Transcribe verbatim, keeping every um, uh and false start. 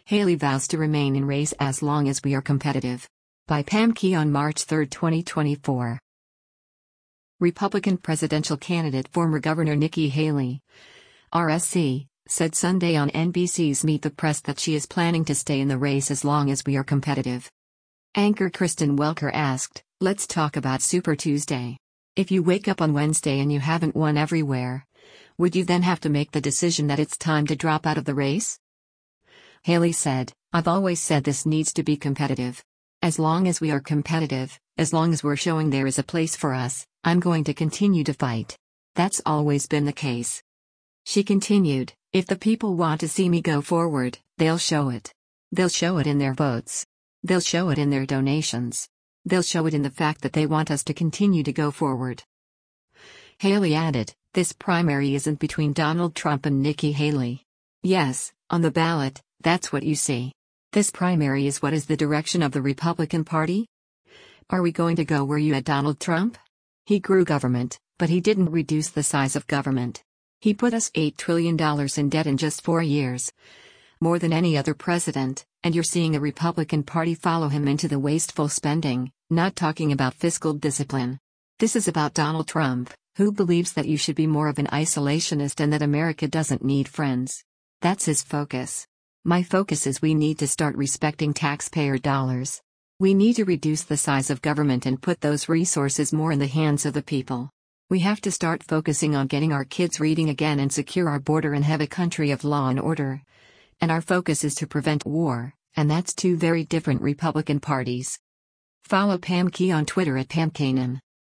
Haley vows to remain in race as long as we are competitive. By Pam Key on March third, twenty twenty-four. Republican presidential candidate former Governor Nikki Haley, R S C, said Sunday on N B C's Meet the Press that she is planning to stay in the race as long as we are competitive. Anchor Kristen Welker asked, "Let's talk about Super Tuesday. If you wake up on Wednesday and you haven't won everywhere, would you then have to make the decision that it's time to drop out of the race?" Haley said, "I've always said this needs to be competitive. As long as we are competitive, as long as we're showing there is a place for us, I'm going to continue to fight. That's always been the case." She continued, "If the people want to see me go forward, they'll show it. They'll show it in their votes. They'll show it in their donations. They'll show it in the fact that they want us to continue to go forward." Haley added, "This primary isn't between Donald Trump and Nikki Haley. Yes, on the ballot, that's what you see. This primary is what is the direction of the Republican Party? Are we going to go where you had Donald Trump? He grew government, but he didn't reduce the size of government. He put us eight trillion dollars in debt in just four years. More than any other president, and you're seeing a Republican Party follow him into the wasteful spending, not talking about fiscal discipline. This is about Donald Trump, who believes that you should be more of an isolationist and that America doesn't need friends. That's his focus. My focus is we need to start respecting taxpayer dollars. We need to reduce the size of government and put those resources more in the hands of the people. We have to start focusing on getting our kids reading again and secure our border and have a country of law and order. And our focus is to prevent war, and that's two very different Republican parties." Follow Pam Key on Twitter at Pam Kanan.